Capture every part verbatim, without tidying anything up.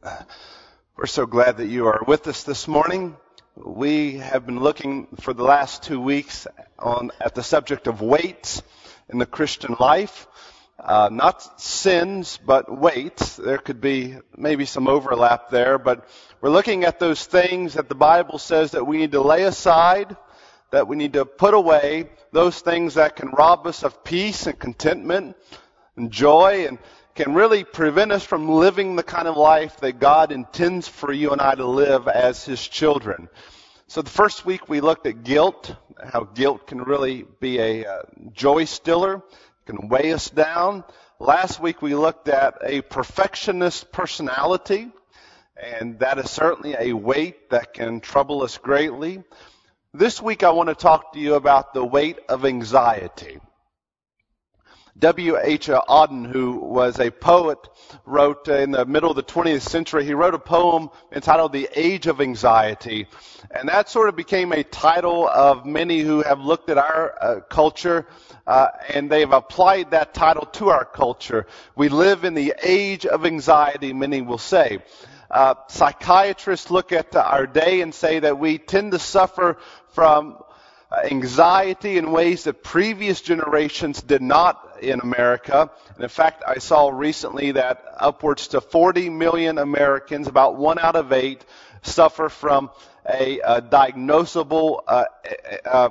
We're so glad that you are with us this morning. We have been looking for the last two weeks on at the subject of weights in the Christian life. Uh, not sins, but weights. There could be maybe some overlap there, but we're looking at those things that the Bible says that we need to lay aside, that we need to put away, those things that can rob us of peace and contentment and joy and can really prevent us from living the kind of life that God intends for you and I to live as His children. So the first week we looked at guilt, how guilt can really be a uh, joy stiller, can weigh us down. Last week we looked at a perfectionist personality, and that is certainly a weight that can trouble us greatly. This week I want to talk to you about the weight of anxiety. W H Auden, who was a poet, wrote in the middle of the twentieth century, he wrote a poem entitled The Age of Anxiety. And that sort of became a title of many who have looked at our uh, culture, uh, and they've applied that title to our culture. We live in the age of anxiety, many will say. Uh, psychiatrists look at our day and say that we tend to suffer from anxiety in ways that previous generations did not in America. And in fact, I saw recently that upwards to forty million Americans, about one out of eight, suffer from a, a diagnosable uh, uh, uh,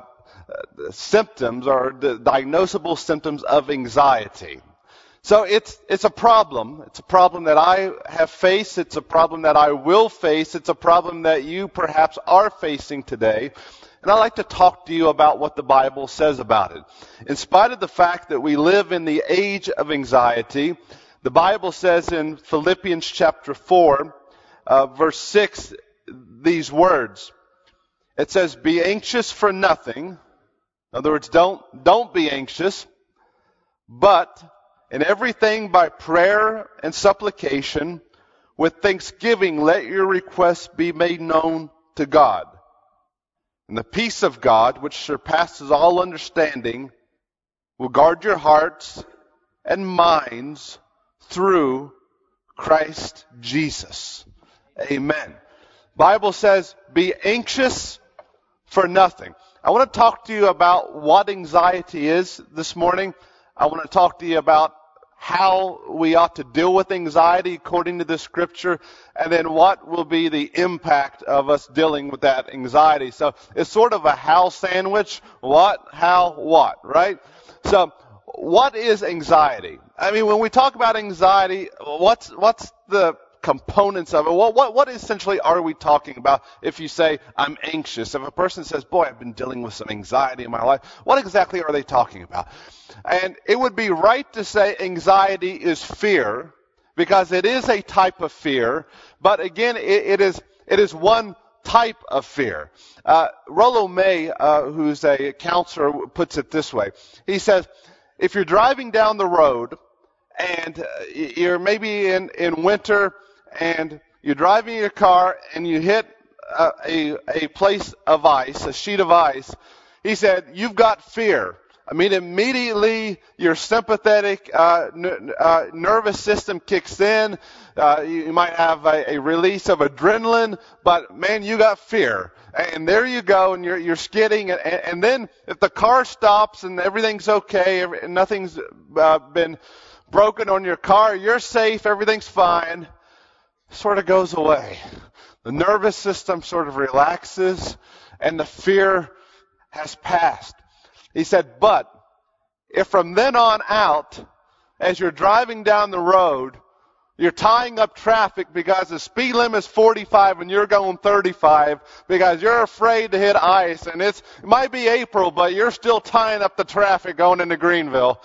symptoms or the diagnosable symptoms of anxiety. So it's it's a problem. It's a problem that I have faced. It's a problem that I will face. It's a problem that you perhaps are facing today. And I'd like to talk to you about what the Bible says about it. In spite of the fact that we live in the age of anxiety, the Bible says in Philippians chapter four, uh, verse six, these words. It says, "Be anxious for nothing." In other words, don't, don't be anxious, but in everything by prayer and supplication, with thanksgiving, let your requests be made known to God. And the peace of God, which surpasses all understanding, will guard your hearts and minds through Christ Jesus. Amen. Bible says, be anxious for nothing. I want to talk to you about what anxiety is this morning. I want to talk to you about how we ought to deal with anxiety according to the Scripture, and then what will be the impact of us dealing with that anxiety. So it's sort of a how sandwich. What, how, what, right? So what is anxiety? I mean, when we talk about anxiety, what's what's the components of it? What, what, what essentially are we talking about if you say, I'm anxious? If a person says, boy, I've been dealing with some anxiety in my life, what exactly are they talking about? And it would be right to say anxiety is fear, because it is a type of fear, but again, it, it is it is one type of fear. Uh, Rollo May, uh, who's a counselor, puts it this way. He says, if you're driving down the road and you're maybe in, in winter and you're driving your car and you hit a, a, a place of ice, a sheet of ice, he said, you've got fear. I mean, immediately your sympathetic uh, n- uh, nervous system kicks in. Uh, you, you might have a, a release of adrenaline, but man, you got fear. And there you go, and you're, you're skidding. And, and then if the car stops and everything's okay, every, nothing's uh, been broken on your car, you're safe, everything's fine, sort of goes away. The nervous system sort of relaxes, and the fear has passed. He said, but if from then on out, as you're driving down the road, you're tying up traffic because the speed limit is forty-five and you're going thirty-five because you're afraid to hit ice, and it's, it might be April, but you're still tying up the traffic going into Greenville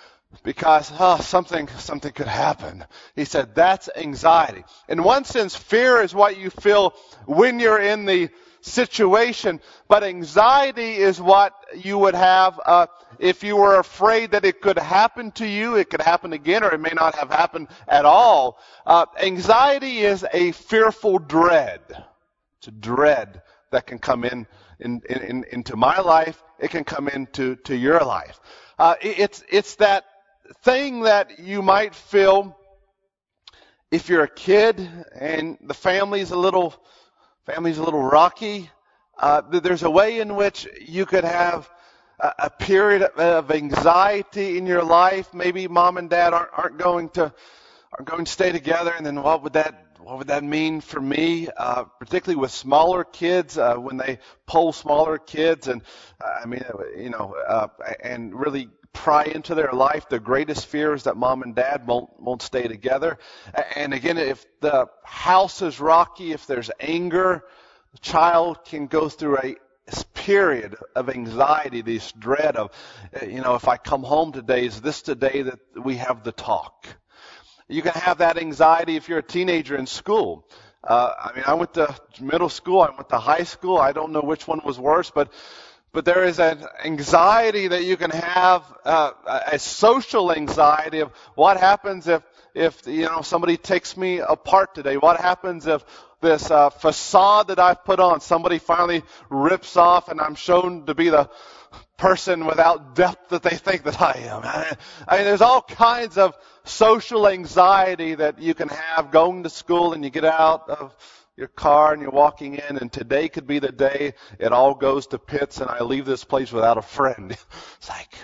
because oh, something something could happen. He said, that's anxiety. In one sense, fear is what you feel when you're in the situation, but anxiety is what you would have uh, if you were afraid that it could happen to you, it could happen again, or it may not have happened at all. Uh, anxiety is a fearful dread. It's a dread that can come in, in, in into my life. It can come into to your life. Uh, it, it's it's that thing that you might feel if you're a kid and the family's a little, family's a little rocky, uh, there's a way in which you could have a, a period of anxiety in your life. Maybe mom and dad aren't, aren't going to, aren't going to stay together, and then what would that What would that mean for me, uh, particularly with smaller kids, uh, when they poll smaller kids and, uh, I mean, you know, uh, and really pry into their life? The greatest fear is that mom and dad won't, won't stay together. And again, if the house is rocky, if there's anger, the child can go through a period of anxiety, this dread of, you know, if I come home today, is this the day that we have the talk? You can have that anxiety if you're a teenager in school. Uh, I mean, I went to middle school, I went to high school. I don't know which one was worse, but but there is an anxiety that you can have, uh, a social anxiety of what happens if, if you know, somebody takes me apart today? What happens if this uh, facade that I've put on, somebody finally rips off and I'm shown to be the person without depth that they think that I am? I mean, there's all kinds of social anxiety that you can have going to school, and you get out of your car and you're walking in, and today could be the day it all goes to pits and I leave this place without a friend. It's like,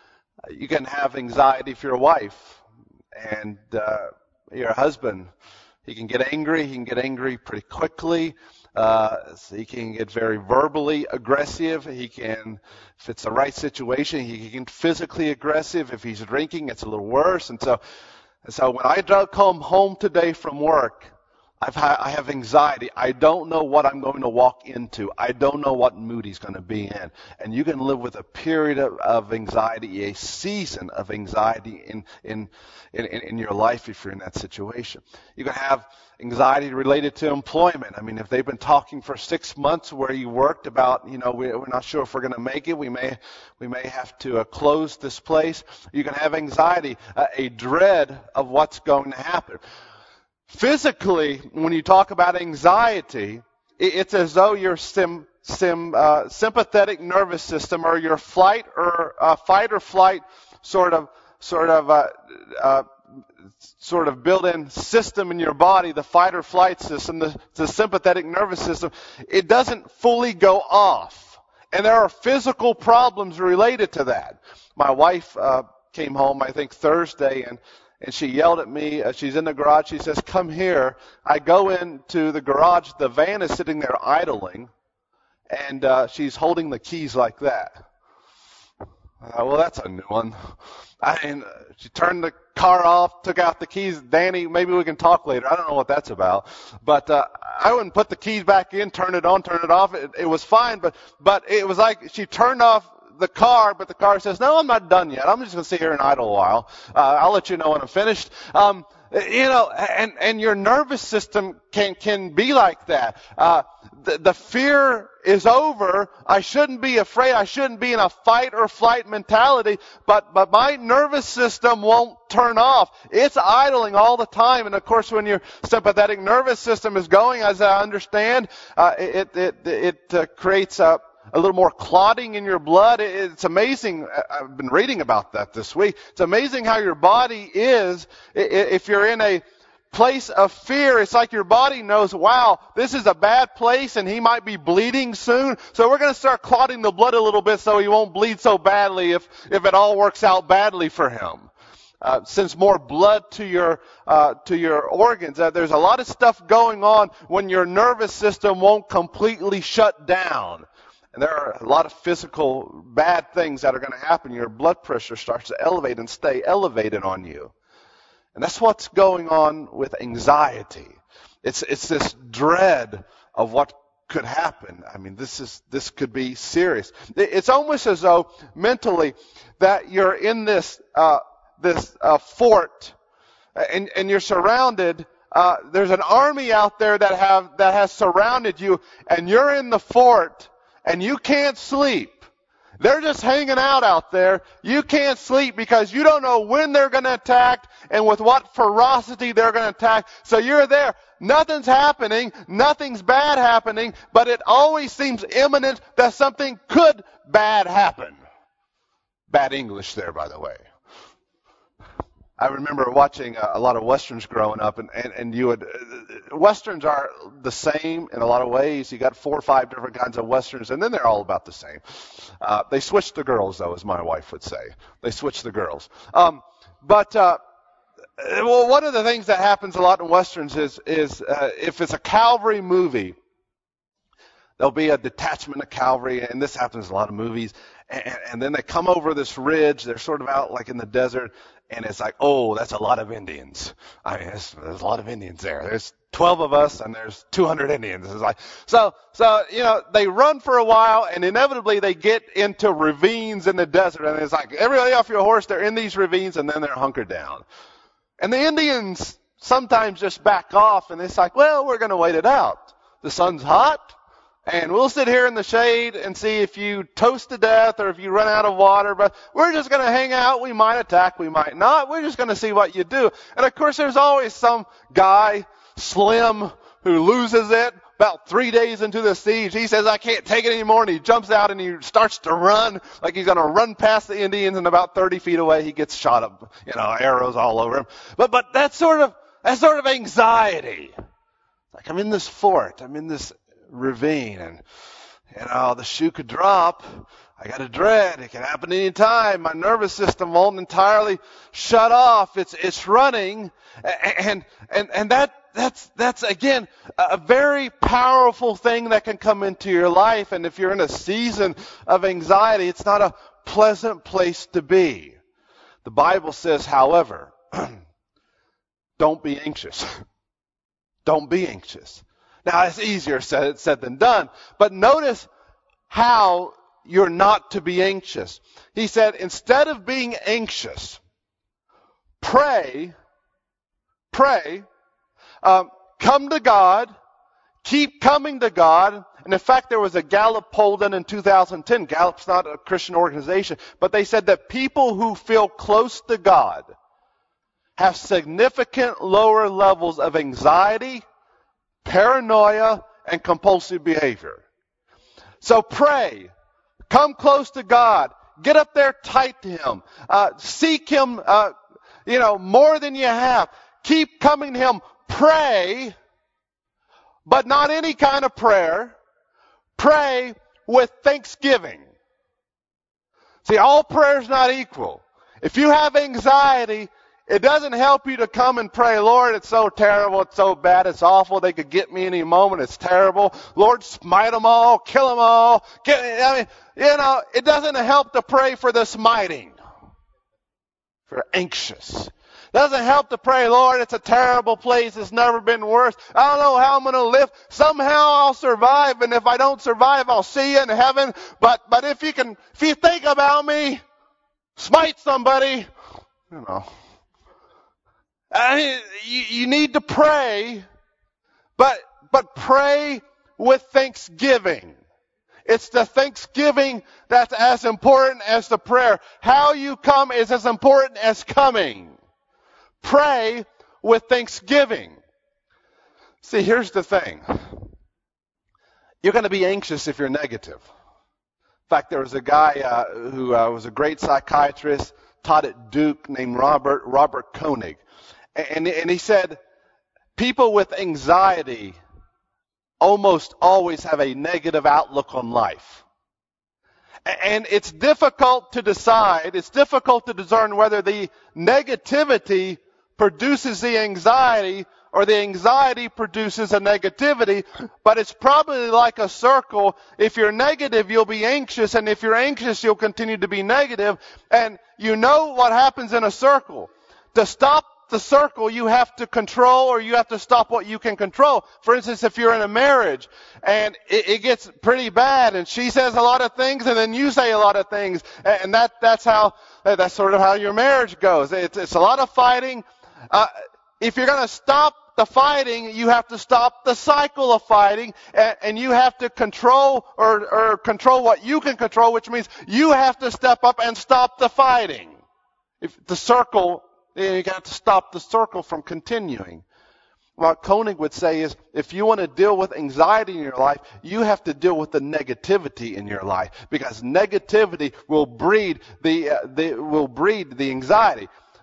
you can have anxiety if you're a wife and uh, your husband. He can get angry. He can get angry pretty quickly. Uh, so he can get very verbally aggressive. He can, if it's the right situation, he can get physically aggressive. If he's drinking, it's a little worse. And so, and so when I come home today from work, I've ha- I have anxiety. I don't know what I'm going to walk into. I don't know what mood he's going to be in. And you can live with a period of, of anxiety, a season of anxiety in, in, in, in your life if you're in that situation. You can have anxiety related to employment. I mean, if they've been talking for six months where you worked about, you know, we, we're not sure if we're going to make it. We may, we may have to uh, close this place. You can have anxiety, uh, a dread of what's going to happen. Physically, when you talk about anxiety, it's as though your sim, sim, uh, sympathetic nervous system, or your flight or uh, fight or flight sort of sort of uh, uh, sort of built-in system in your body, the fight or flight system, the, the sympathetic nervous system, it doesn't fully go off, and there are physical problems related to that. My wife uh, came home, I think Thursday, and. And she yelled at me. Uh, she's in the garage. She says, "Come here." I go into the garage. The van is sitting there idling, and uh, she's holding the keys like that. Uh, well, that's a new one. I mean, uh, she turned the car off, took out the keys. Danny, maybe we can talk later. I don't know what that's about. But uh, I wouldn't put the keys back in, turn it on, turn it off. It, it was fine, but but it was like she turned off the car, but the car says, "No, I'm not done yet. I'm just going to sit here and idle a while. Uh, I'll let you know when I'm finished." Um, you know, and, and your nervous system can, can be like that. Uh, the, the fear is over. I shouldn't be afraid. I shouldn't be in a fight or flight mentality, but, but my nervous system won't turn off. It's idling all the time. And of course, when your sympathetic nervous system is going, as I understand, uh, it, it, it uh, creates a, a little more clotting in your blood. It's amazing. I've been reading about that this week. It's amazing how your body is. If you're in a place of fear, it's like your body knows, wow, this is a bad place and he might be bleeding soon. So we're going to start clotting the blood a little bit so he won't bleed so badly if, if it all works out badly for him. Uh, sends more blood to your uh, to your organs. Uh, there's a lot of stuff going on when your nervous system won't completely shut down. And there are a lot of physical bad things that are going to happen. Your blood pressure starts to elevate and stay elevated on you. And that's what's going on with anxiety. It's it's this dread of what could happen. I mean, this is this could be serious. It's almost as though mentally that you're in this uh, this uh, fort, and and you're surrounded. Uh, there's an army out there that have that has surrounded you, and you're in the fort. And you can't sleep. They're just hanging out out there. You can't sleep because you don't know when they're going to attack and with what ferocity they're going to attack. So you're there. Nothing's happening. Nothing's bad happening. But it always seems imminent that something could bad happen. Bad English there, by the way. I remember watching a, a lot of Westerns growing up, and, and, and you would, uh, Westerns are the same in a lot of ways. You got four or five different kinds of Westerns, and then they're all about the same. Uh, they switch the girls, though, as my wife would say. They switch the girls. Um, but, uh, well, one of the things that happens a lot in Westerns is, is uh, if it's a cavalry movie, there'll be a detachment of cavalry, and this happens in a lot of movies, and, and then they come over this ridge. They're sort of out like in the desert, and it's like, oh, that's a lot of Indians. I mean, there's, there's a lot of Indians there. There's twelve of us, and there's two hundred Indians. It's like, so, so, you know, they run for a while, and inevitably they get into ravines in the desert, and it's like, everybody off your horse, they're in these ravines, and then they're hunkered down. And the Indians sometimes just back off, and it's like, well, we're going to wait it out. The sun's hot, and we'll sit here in the shade and see if you toast to death or if you run out of water, but we're just going to hang out. We might attack, we might not. We're just going to see what you do. And of course, there's always some guy, Slim, who loses it about three days into the siege. He says, I can't take it anymore, and he jumps out and he starts to run like he's going to run past the Indians, and about thirty feet away he gets shot up, you know, arrows all over him. But but that's sort of that's sort of anxiety. Like, I'm in this fort, I'm in this ravine, and you know, the shoe could drop. I got a dread. It can happen any time. My nervous system won't entirely shut off. It's it's running, and and and that that's that's again a very powerful thing that can come into your life. And if you're in a season of anxiety, it's not a pleasant place to be. The Bible says, however, don't be anxious. Don't be anxious. Now, it's easier said, said than done. But notice how you're not to be anxious. He said, instead of being anxious, pray, pray, um, come to God, keep coming to God. And in fact, there was a Gallup poll done in two thousand ten. Gallup's not a Christian organization, but they said that people who feel close to God have significant lower levels of anxiety, paranoia, and compulsive behavior. So pray. Come close to God. Get up there tight to Him. Uh, seek Him, uh, you know, more than you have. Keep coming to Him. Pray, but not any kind of prayer. Pray with thanksgiving. See, all prayer is not equal. If you have anxiety, it doesn't help you to come and pray, Lord, it's so terrible, it's so bad, it's awful, they could get me any moment, it's terrible. Lord, smite them all, kill them all. Get, I mean, you know, it doesn't help to pray for the smiting. For anxious. It doesn't help to pray, Lord, it's a terrible place, it's never been worse. I don't know how I'm going to live. Somehow I'll survive, and if I don't survive, I'll see you in heaven. But, but if you can, if you think about me, smite somebody, you know. I mean, you, you need to pray, but but pray with thanksgiving. It's the thanksgiving that's as important as the prayer. How you come is as important as coming. Pray with thanksgiving. See, here's the thing. You're going to be anxious if you're negative. In fact, there was a guy uh, who uh, was a great psychiatrist, taught at Duke, named Robert Robert Koenig. And, and he said, people with anxiety almost always have a negative outlook on life. And it's difficult to decide, it's difficult to discern whether the negativity produces the anxiety or the anxiety produces a negativity, but it's probably like a circle. If you're negative, you'll be anxious, and if you're anxious, you'll continue to be negative. And you know what happens in a circle. To stop the circle, you have to control, or you have to stop what you can control. For instance, if you're in a marriage and it, it gets pretty bad, and she says a lot of things, and then you say a lot of things, and that that's how that's sort of how your marriage goes. It's, it's a lot of fighting. Uh, if you're going to stop the fighting, you have to stop the cycle of fighting, and, and you have to control or, or control what you can control, which means you have to step up and stop the fighting. If the circle. You got to stop the circle from continuing. What Koenig would say is, if you want to deal with anxiety in your life, you have to deal with the negativity in your life, because negativity will breed the, uh, the will breed the anxiety.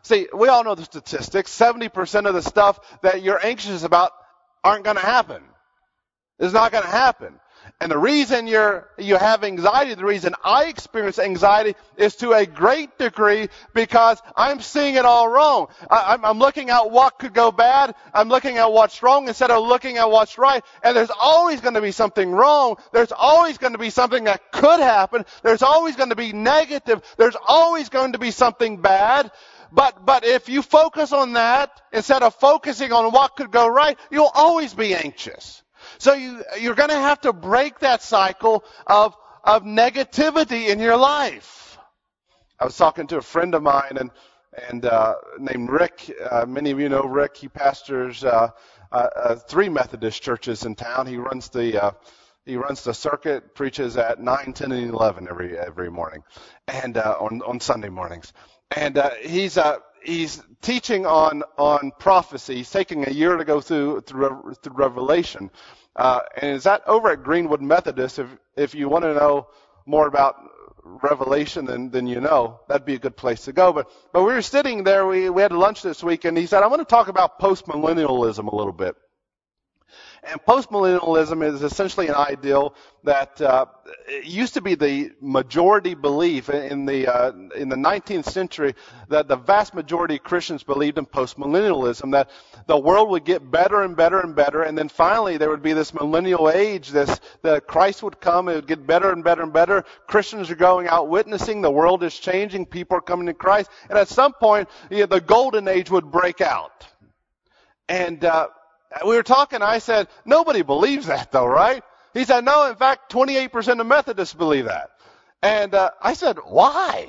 See, we all know the statistics. seventy percent of the stuff that you're anxious about aren't going to happen. It's not going to happen. And the reason you're, you have anxiety, the reason I experience anxiety is to a great degree because I'm seeing it all wrong. I, I'm, I'm looking at what could go bad. I'm looking at what's wrong instead of looking at what's right. And there's always going to be something wrong. There's always going to be something that could happen. There's always going to be negative. There's always going to be something bad. But, but if you focus on that instead of focusing on what could go right, you'll always be anxious. So you, you're going to have to break that cycle of, of negativity in your life. I was talking to a friend of mine and, and, uh, named Rick. Uh, many of you know Rick. He pastors, uh, uh, uh, three Methodist churches in town. He runs the, uh, he runs the circuit, preaches at nine, ten, and eleven every, every morning. And, uh, on, on Sunday mornings. And, uh, he's, uh, he's teaching on, on prophecy. He's taking a year to go through, through, through Revelation. Uh, and is that over at Greenwood Methodist? If, if you want to know more about Revelation than, than you know, that'd be a good place to go. But, but we were sitting there, we, we had lunch this week, and he said, I want to talk about postmillennialism a little bit. And postmillennialism is essentially an ideal that uh, it used to be the majority belief in the uh, in the nineteenth century, that the vast majority of Christians believed in postmillennialism, that the world would get better and better and better, and then finally there would be this millennial age, this that Christ would come, it would get better and better and better. Christians are going out witnessing, the world is changing, people are coming to Christ, and at some point, you know, the golden age would break out. And uh, we were talking, I said, nobody believes that though, right? He said, no, in fact, twenty-eight percent of Methodists believe that. And uh, I said, why?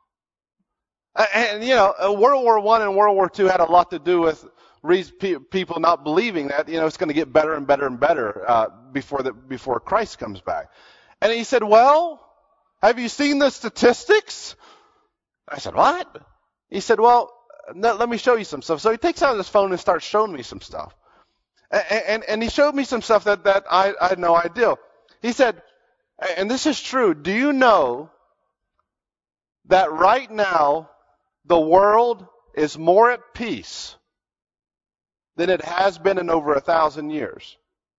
And, you know, World War One and World War Two had a lot to do with people not believing that, you know, it's going to get better and better and better uh, before the, before Christ comes back. And he said, well, have you seen the statistics? I said, what? He said, well, no, let me show you some stuff. So he takes out his phone and starts showing me some stuff. And, and, and he showed me some stuff that, that I, I had no idea. He said, and this is true, do you know that right now the world is more at peace than it has been in over a thousand years?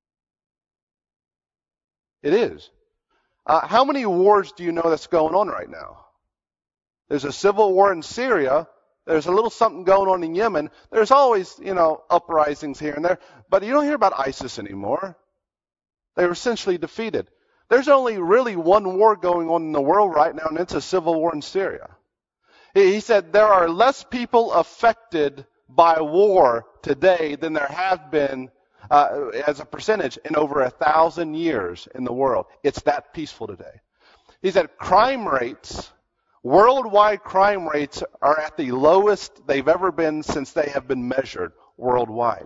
It is. Uh, how many wars do you know that's going on right now? There's a civil war in Syria. There's a little something going on in Yemen. There's always, you know, uprisings here and there. But you don't hear about ISIS anymore. They were essentially defeated. There's only really one war going on in the world right now, and it's a civil war in Syria. He said there are less people affected by war today than there have been uh, as a percentage in over a thousand years in the world. It's that peaceful today. He said crime rates, worldwide crime rates are at the lowest they've ever been since they have been measured worldwide.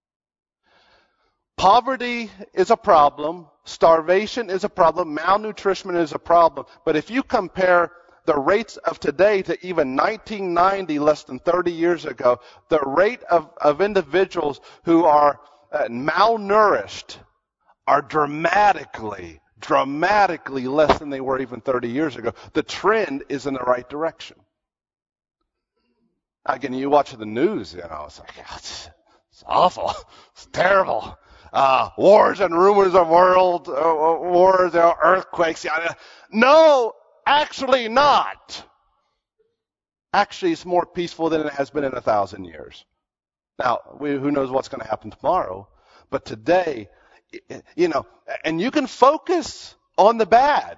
Poverty is a problem. Starvation is a problem. Malnutrition is a problem. But if you compare the rates of today to even nineteen ninety, less than thirty years ago, the rate of, of individuals who are uh, malnourished are dramatically, dramatically less than they were even thirty years ago. The trend is in the right direction. Again, you watch the news, you know, it's like, oh, it's, it's awful. It's terrible. Uh, wars and rumors of world, uh, wars, uh, earthquakes. Yeah. No, actually not. Actually, it's more peaceful than it has been in a thousand years. Now, we, who knows what's going to happen tomorrow? But today, you know, and you can focus on the bad.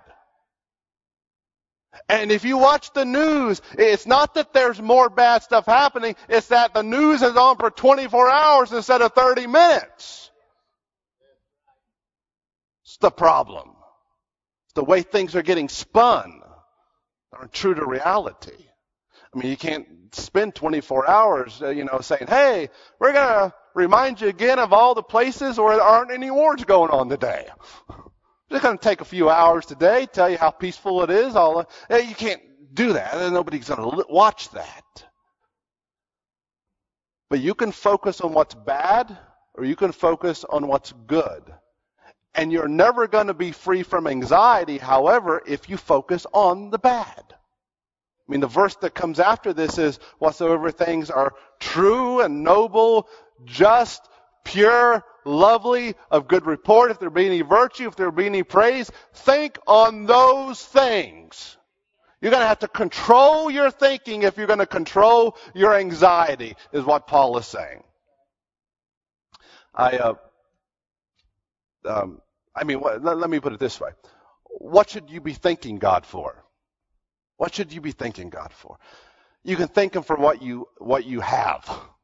And if you watch the news, it's not that there's more bad stuff happening, it's that the news is on for twenty-four hours instead of thirty minutes. It's the problem. It's the way things are getting spun. They aren't true to reality. I mean, you can't spend twenty-four hours, uh, you know, saying, hey, we're going to remind you again of all the places where there aren't any wars going on today. Just going to take a few hours today, tell you how peaceful it is. All hey, you can't do that. Nobody's going to watch that. But you can focus on what's bad, or you can focus on what's good. And you're never going to be free from anxiety, however, if you focus on the bad. I mean, the verse that comes after this is, whatsoever things are true and noble, just, pure, lovely, of good report, if there be any virtue, if there be any praise, think on those things. You're going to have to control your thinking if you're going to control your anxiety, is what Paul is saying. I, uh, um, I mean, let, let me put it this way. What should you be thanking God for? What should you be thanking God for? You can thank Him for what you what you have.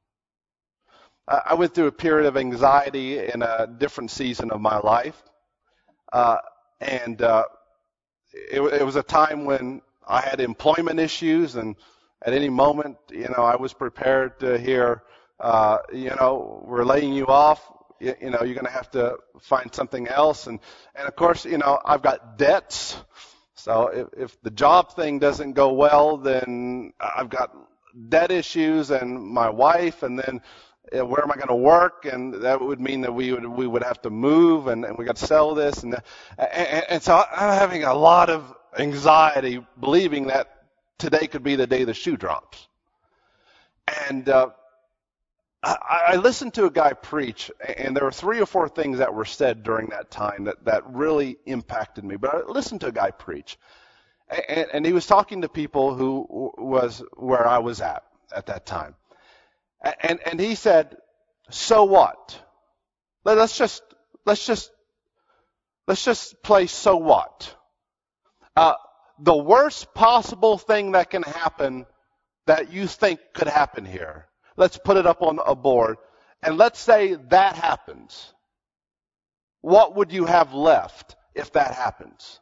I went through a period of anxiety in a different season of my life, uh, and uh, it, it was a time when I had employment issues, and at any moment, you know, I was prepared to hear, uh, you know, we're laying you off. You, you know, you're going to have to find something else, and and of course, you know, I've got debts. So if, if the job thing doesn't go well, then I've got debt issues and my wife, and then uh, where am I going to work? And that would mean that we would we would have to move, and, and we got to sell this, and, and and so I'm having a lot of anxiety, believing that today could be the day the shoe drops. And uh, I, I listened to a guy preach, and there were three or four things that were said during that time that, that really impacted me. But I listened to a guy preach, and, and he was talking to people who was where I was at at that time. And, and he said, so what? Let's just, let's just, let's just play so what? Uh, the worst possible thing that can happen that you think could happen here. Let's put it up on a board, and let's say that happens. What would you have left if that happens?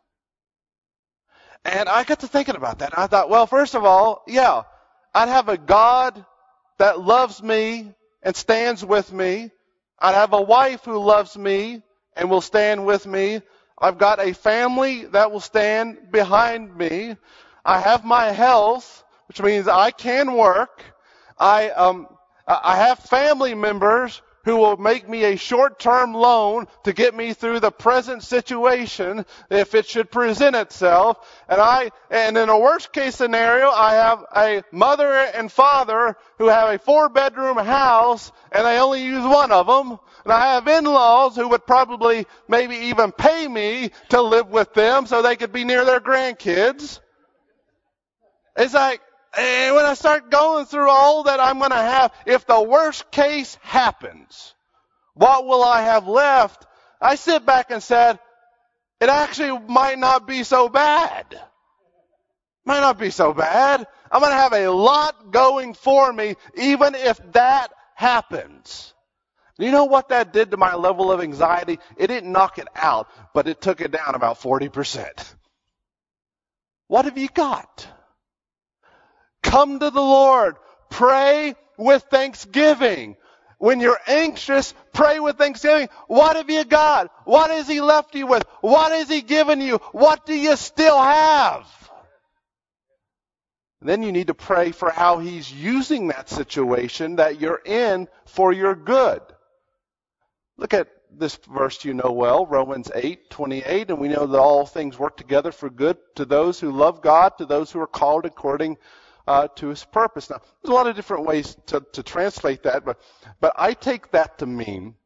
And I got to thinking about that, and I thought, well, first of all, yeah, I'd have a God that loves me and stands with me. I'd have a wife who loves me and will stand with me. I've got a family that will stand behind me. I have my health, which means I can work. I um I have family members who will make me a short-term loan to get me through the present situation if it should present itself. And I and in a worst-case scenario, I have a mother and father who have a four-bedroom house, and they only use one of them. And I have in-laws who would probably maybe even pay me to live with them so they could be near their grandkids. It's like, and when I start going through all that I'm going to have, if the worst case happens, what will I have left? I sit back and said, it actually might not be so bad. Might not be so bad. I'm going to have a lot going for me, even if that happens. You know what that did to my level of anxiety? It didn't knock it out, but it took it down about forty percent. What have you got? Come to the Lord. Pray with thanksgiving. When you're anxious, pray with thanksgiving. What have you got? What has He left you with? What has He given you? What do you still have? Then you need to pray for how He's using that situation that you're in for your good. Look at this verse you know well, Romans eight twenty-eight, and we know that all things work together for good to those who love God, to those who are called according uh, to His purpose. Now, there's a lot of different ways to, to translate that, but but I take that to mean,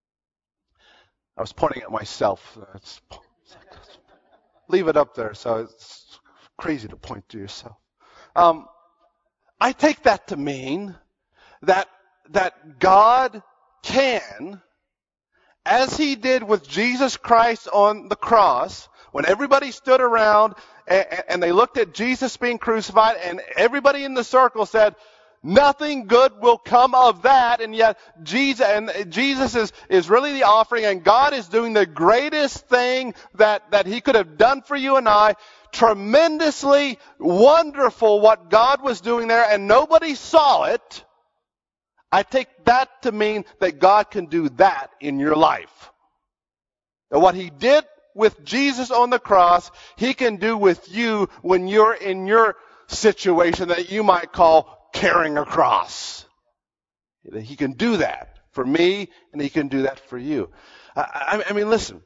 I was pointing at myself. It's, leave it up there, so it's crazy to point to yourself. Um, I take that to mean that that God can, as He did with Jesus Christ on the cross, when everybody stood around and, and they looked at Jesus being crucified, and everybody in the circle said, nothing good will come of that, and yet Jesus and Jesus is, is really the offering, and God is doing the greatest thing that, that He could have done for you and I. Tremendously wonderful what God was doing there, and nobody saw it. I take that to mean that God can do that in your life. And what He did with Jesus on the cross, He can do with you when you're in your situation that you might call carrying a cross. He can do that for me, and He can do that for you. I, I, I mean, listen.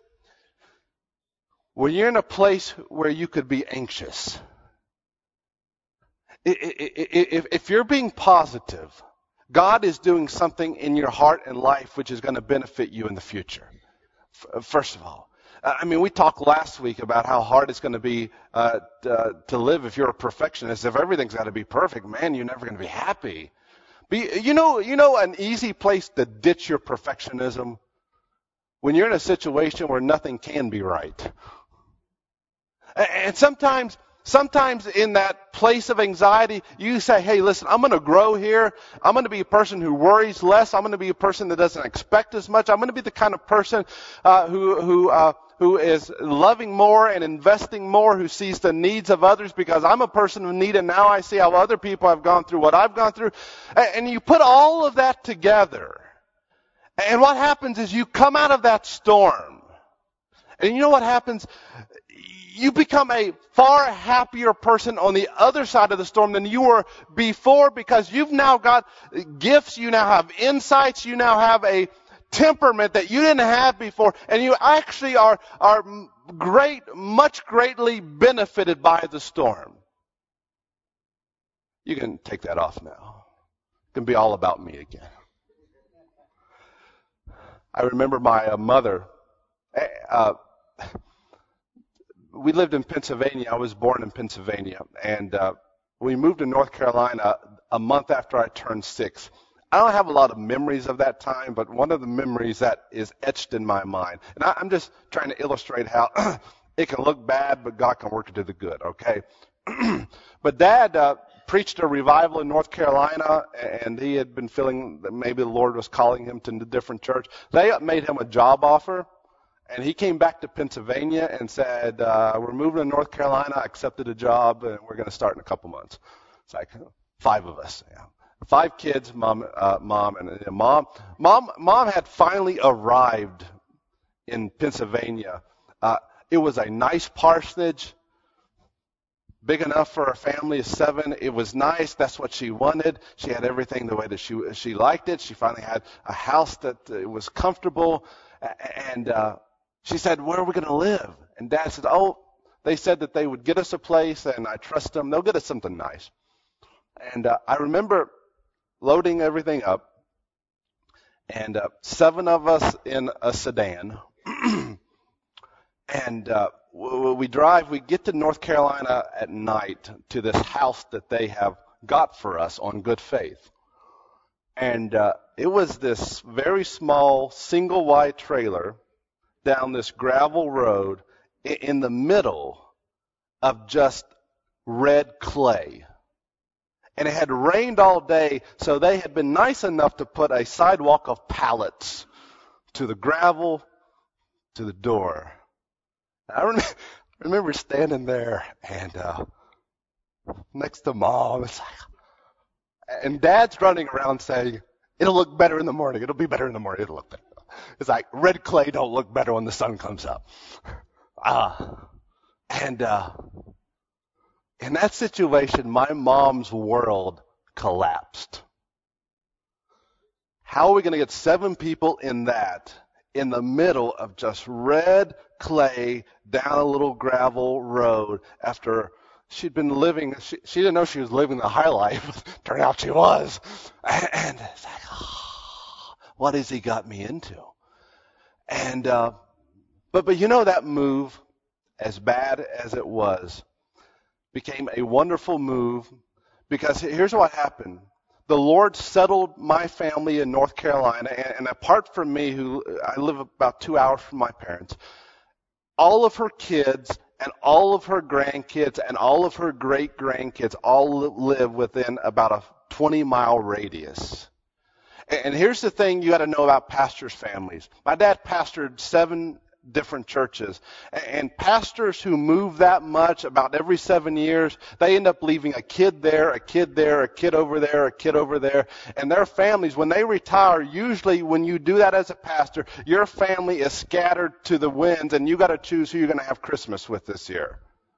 When you're in a place where you could be anxious, I- I- I- If, if you're being positive, God is doing something in your heart and life which is going to benefit you in the future. F- First of all, Uh, I mean, we talked last week about how hard it's going to be uh, t- uh, to live if you're a perfectionist. If everything's got to be perfect, man, you're never going to be happy. Be, you know, you know, an easy place to ditch your perfectionism when you're in a situation where nothing can be right. A- And sometimes, sometimes in that place of anxiety, you say, hey, listen, I'm going to grow here. I'm going to be a person who worries less. I'm going to be a person that doesn't expect as much. I'm going to be the kind of person uh, who, who, uh, who is loving more and investing more, who sees the needs of others because I'm a person of need and now I see how other people have gone through what I've gone through. A- And you put all of that together. And what happens is you come out of that storm. And you know what happens? You become a far happier person on the other side of the storm than you were before because you've now got gifts, you now have insights, you now have a temperament that you didn't have before, and you actually are, are great, much greatly benefited by the storm. You can take that off now. It can be all about me again. I remember my uh, mother, uh, we lived in Pennsylvania. I was born in Pennsylvania. And uh, we moved to North Carolina a month after I turned six. I don't have a lot of memories of that time, but one of the memories that is etched in my mind. And I, I'm just trying to illustrate how it can look bad, but God can work it to the good, okay? But Dad uh, preached a revival in North Carolina, and he had been feeling that maybe the Lord was calling him to a different church. They made him a job offer. And he came back to Pennsylvania and said, uh, we're moving to North Carolina. I accepted a job, and we're going to start in a couple months. It's like five of us. Yeah. Five kids, mom, uh, mom, and, and mom. Mom, mom had finally arrived in Pennsylvania. Uh, it was a nice parsonage, big enough for a family of seven. It was nice. That's what she wanted. She had everything the way that she she liked it. She finally had a house that uh, was comfortable, and uh, she said, where are we going to live? And Dad said, oh, they said that they would get us a place, and I trust them. They'll get us something nice. And uh, I remember loading everything up, and uh, seven of us in a sedan. And uh, we drive, we get to North Carolina at night to this house that they have got for us on good faith. And uh, it was this very small, single wide trailer down this gravel road in the middle of just red clay. And it had rained all day, so they had been nice enough to put a sidewalk of pallets to the gravel, to the door. I remember, remember standing there and uh, next to Mom, it's like, and Dad's running around saying, it'll look better in the morning. It'll be better in the morning. It'll look better. It's like red clay don't look better when the sun comes up. Uh, and uh, in that situation, my mom's world collapsed. How are we going to get seven people in that in the middle of just red clay down a little gravel road after she'd been living, she, she didn't know she was living the high life. Turned out she was. And it's like, oh, what has he got me into? And, uh, but, but you know, that move, as bad as it was, became a wonderful move because here's what happened. The Lord settled my family in North Carolina, and, and apart from me, who I live about two hours from my parents, all of her kids and all of her grandkids and all of her great-grandkids all live within about a twenty-mile radius. And, and here's the thing you got to know about pastors' families. My dad pastored seven different churches. And pastors who move that much about every seven years, they end up leaving a kid there, a kid there, a kid over there, a kid over there. And their families, when they retire, usually when you do that as a pastor, your family is scattered to the winds and you got to choose who you're going to have Christmas with this year.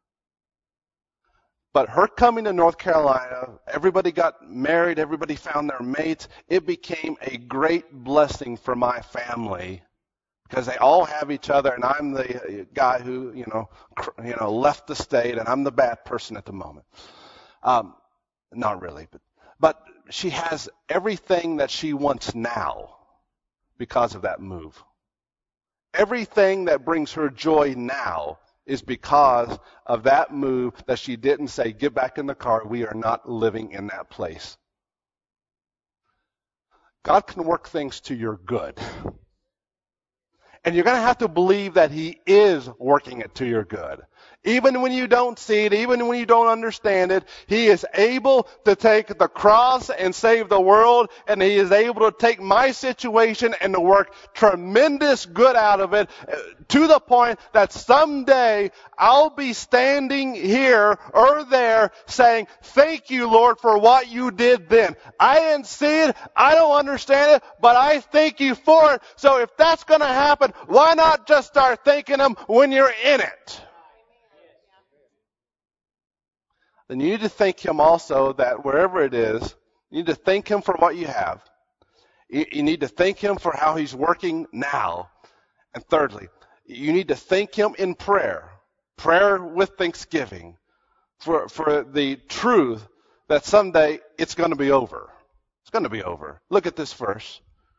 But her coming to North Carolina, everybody got married, everybody found their mates. It became a great blessing for my family. Because they all have each other, and I'm the guy who, you know, cr- you know, left the state, and I'm the bad person at the moment. Um, Not really, but, but she has everything that she wants now because of that move. Everything that brings her joy now is because of that move that she didn't say, get back in the car, we are not living in that place. God can work things to your good. And you're going to have to believe that He is working it to your good. Even when you don't see it, even when you don't understand it, He is able to take the cross and save the world, and He is able to take my situation and to work tremendous good out of it to the point that someday I'll be standing here or there saying, thank you, Lord, for what you did then. I didn't see it, I don't understand it, but I thank you for it. So if that's going to happen, why not just start thanking Him when you're in it? Then you need to thank Him also that wherever it is, you need to thank Him for what you have. You, you need to thank Him for how He's working now. And thirdly, you need to thank Him in prayer. Prayer with thanksgiving for, for the truth that someday it's going to be over. It's going to be over. Look at this verse.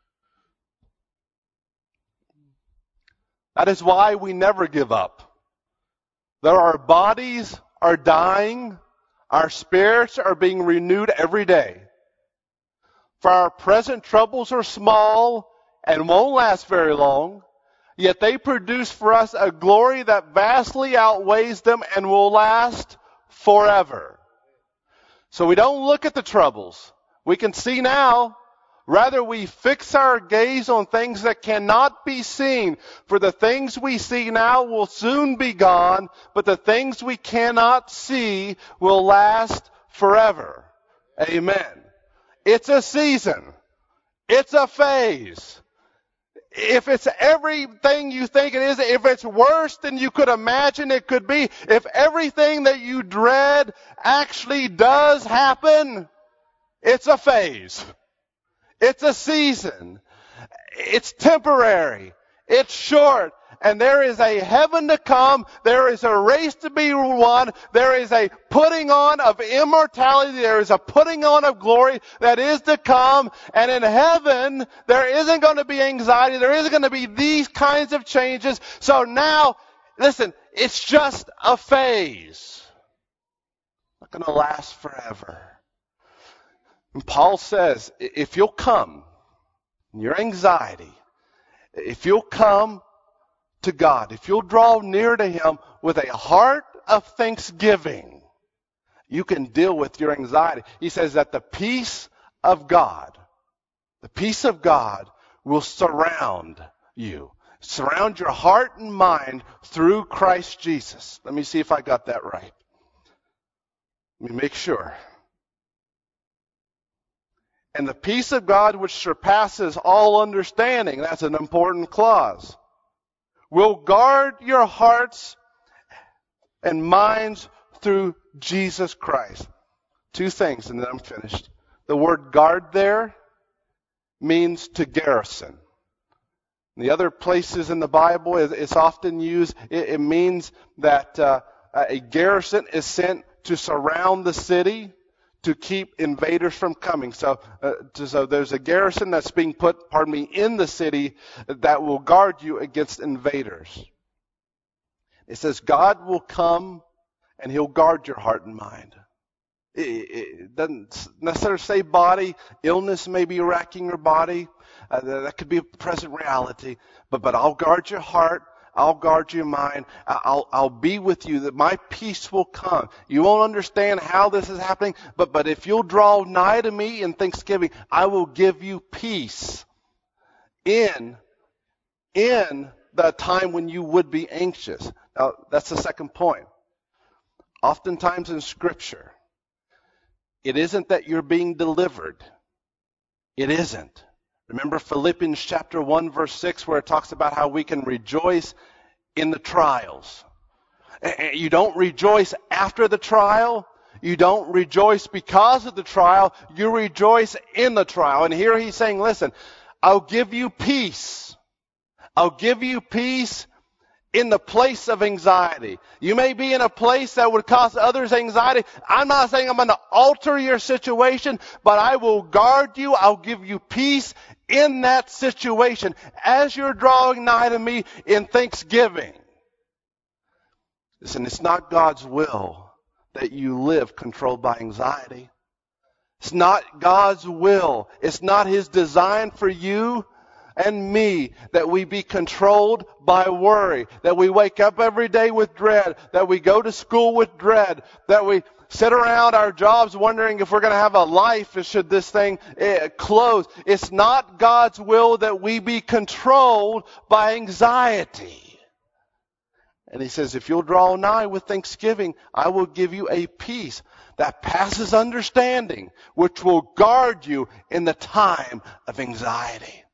That is why we never give up. Though our bodies are dying, our spirits are being renewed every day. For our present troubles are small and won't last very long, yet they produce for us a glory that vastly outweighs them and will last forever. So we don't look at the troubles. We can see now. Rather, we fix our gaze on things that cannot be seen. For the things we see now will soon be gone, but the things we cannot see will last forever. Amen. It's a season. It's a phase. If it's everything you think it is, if it's worse than you could imagine it could be, if everything that you dread actually does happen, it's a phase. It's a season. It's temporary. It's short. And there is a heaven to come. There is a race to be won. There is a putting on of immortality. There is a putting on of glory that is to come. And in heaven, there isn't going to be anxiety. There isn't going to be these kinds of changes. So now, listen, it's just a phase. Not going to last forever. And Paul says, if you'll come, your anxiety, if you'll come to God, if you'll draw near to Him with a heart of thanksgiving, you can deal with your anxiety. He says that the peace of God, the peace of God will surround you. Surround your heart and mind through Christ Jesus. Let me see if I got that right. Let me make sure. And the peace of God which surpasses all understanding, that's an important clause, will guard your hearts and minds through Jesus Christ. Two things, and then I'm finished. The word guard there means to garrison. In the other places in the Bible, it's often used, it means that uh, a garrison is sent to surround the city, to keep invaders from coming. So, uh, to, so there's a garrison that's being put, pardon me, in the city that will guard you against invaders. It says God will come and He'll guard your heart and mind. It, it doesn't necessarily say body. Illness may be wracking your body. Uh, that could be a present reality. But, but I'll guard your heart. I'll guard your mind. I'll, I'll be with you, that my peace will come. You won't understand how this is happening, but, but if you'll draw nigh to me in thanksgiving, I will give you peace in, in the time when you would be anxious. Now, that's the second point. Oftentimes in Scripture, it isn't that you're being delivered. It isn't. Remember Philippians chapter one, verse six, where it talks about how we can rejoice in the trials. You don't rejoice after the trial. You don't rejoice because of the trial. You rejoice in the trial. And here he's saying, listen, I'll give you peace. I'll give you peace in the place of anxiety. You may be in a place that would cause others anxiety. I'm not saying I'm going to alter your situation, but I will guard you. I'll give you peace in that situation as you're drawing nigh to me in thanksgiving. Listen, it's not God's will that you live controlled by anxiety. It's not God's will. It's not His design for you and me that we be controlled by worry, that we wake up every day with dread, that we go to school with dread, that we sit around our jobs wondering if we're going to have a life should this thing eh, close. It's not God's will that we be controlled by anxiety. And He says, if you'll draw nigh with thanksgiving, I will give you a peace that passes understanding, which will guard you in the time of anxiety.